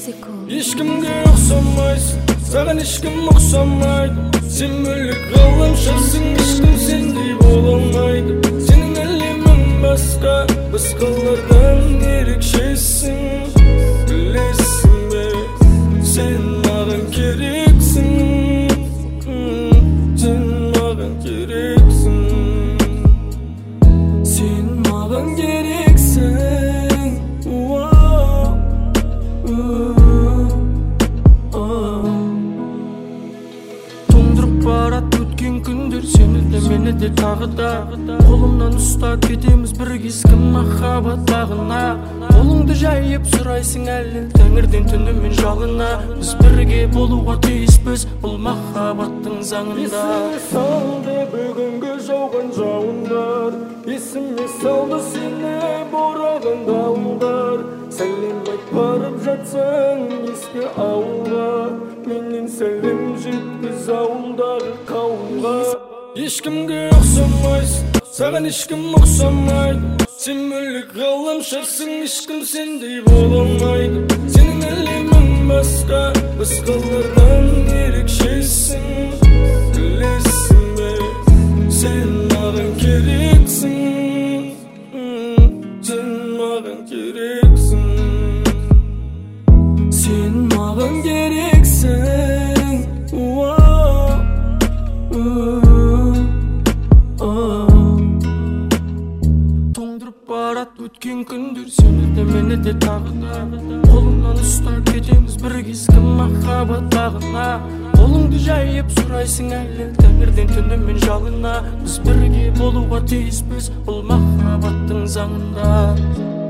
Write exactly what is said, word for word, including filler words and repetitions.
Ешкімге ұқсамайсың, саған ешкім ұқсамайды. Сен бөлек ғаламшарсың, ешкім сендей бола алмайды. Сенің әлемің басқа, басқалардан ерекшесің. Білесің бе, сен маған керексің. Сен маған керексің. Сен маған керексің. Барат өткен күндер, сені де мені де тағы да қолымнан ұстап кетеміз бір кескі махаббат бағына. Қолыңды жайып сұрайсың әлі тәңірден түнімен жалына. Біз бірге болуға тиіспіз бұл махаббаттың заңында. Есіме салды бүгінгі жауған жауындар, есіме салды сені бораған дауылдар. Сәлем айт барып жатсаң ескі ауылға, менен сәлем жеткіз ауылдағы қауымға. Ешкімге ұқсамайсың, саған ешкім ұқсамайды. Сен бөлек ғаламшарсың, ешкім сендей бола алмайды. Сенің әлемің басқа, басқалардан ерекшесің. Білесің бе, сен маған керексің. Сен маған керексің. Сен маған керексің. Тоңдырып барат өткен күндер, сені де мені де тағы да қолымнан ұстап кетеміз бір кескі махаббат бағына. Қолыңды жайып сұрайсың әлі тәңірден түнімен жалына. Біз бірге болуға тиіспіз бұл махаббаттың заңында.